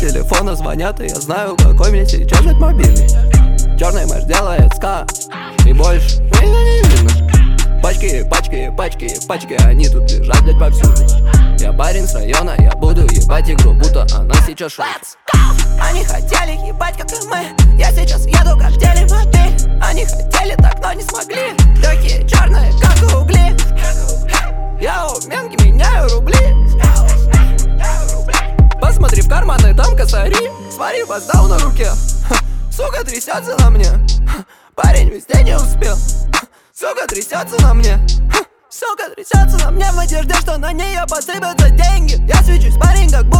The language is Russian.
телефона звонят, и я знаю, какой мне сейчас взять мобильный. Черный мэр делает ска, и больше меня не видно. Пачки, пачки, пачки, пачки, они тут лежат, блядь, повсюду. Я парень с района, я буду ебать игру, будто она сейчас шутит. Они хотели ебать, как и мы. Я сейчас еду, как телемобиль. Они хотели так, но не смогли. Такие черные, как угли. Я у менки меняю рубли. Посмотри в карманы, там косари. Смотри, воздал на руке. Сука трясется на мне. Парень везде не успел. Сука трясется на мне. Сука трясется на мне в надежде, что на нее посыпятся деньги. Я свечусь, парень, как